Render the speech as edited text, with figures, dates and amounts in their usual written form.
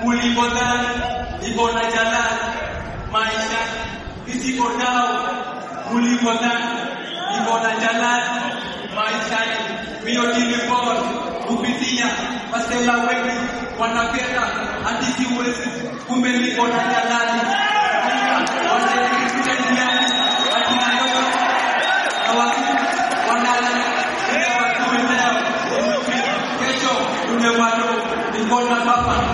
Mulipodhani iko na jalala maisha isiko nao. Mulipodhani iko na jalala maisha hiyo tilipona kupitia masela wengi wanapenda hadithi wetu, kumbe niko na jalala kesho unewado niko na baba